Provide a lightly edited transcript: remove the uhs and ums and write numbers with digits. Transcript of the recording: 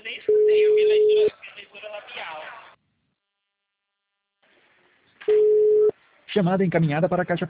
nem escutei, eu vi leitura labial. Chamada encaminhada para a caixa